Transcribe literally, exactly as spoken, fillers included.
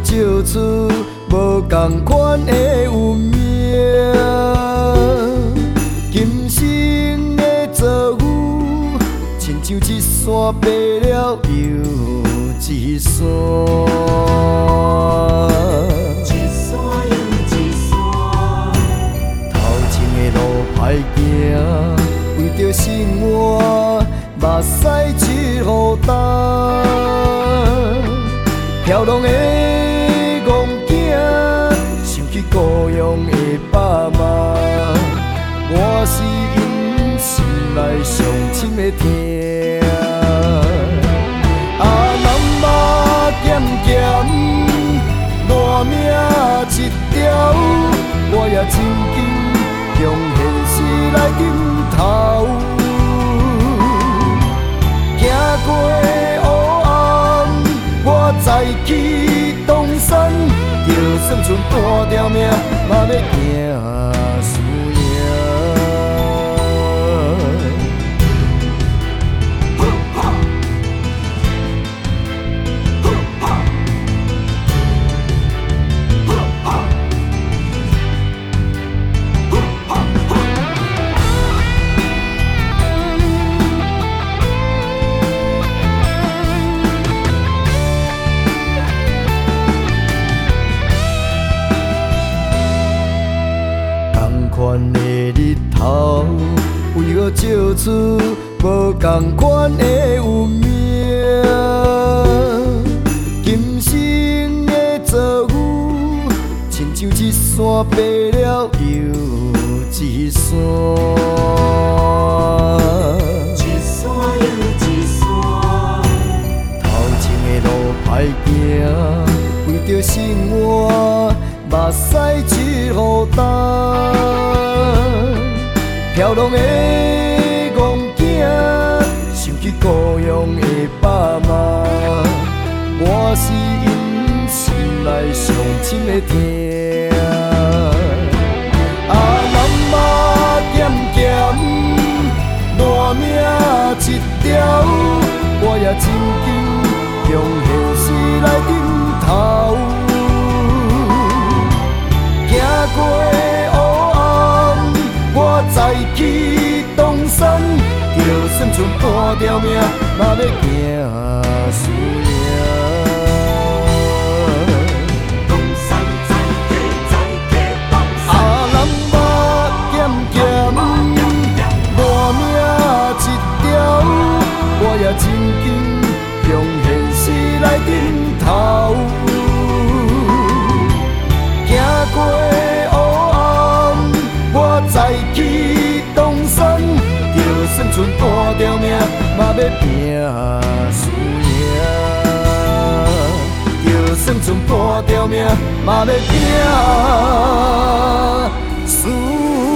照出无同款的运命。今生的遭遇，亲像一山爬了又一山。一山又一山，头前的路歹行，为着生活，目屎出雨干。飘浪的戆囝，想起故乡的爸妈，我是因心内上深的疼。啊，南马咸咸，烂命一条，我也真紧向现实来点头。行过黑暗，我再去东山，就算剩半条命，嘛要行输赢。款的日头，为何照出无同款的运命？今生的遭遇，亲像一山爬了又一山。一山又一山，头前的路歹行，为着生活，目屎出雨干。飘浪的戆囝，想起故乡的爸妈，我是因心内上深的疼。啊，南马咸咸，烂命一条，我也真紧向现实来点头。行过我再去东山，就算剩半条命，嘛要行输赢。东山再起，再起东山。啊，南马咸咸，烂命一条，我也真紧向现实来点头。行过再去东山，就算剩半条命，嘛要拼输赢。就算剩半条命，嘛要拼输。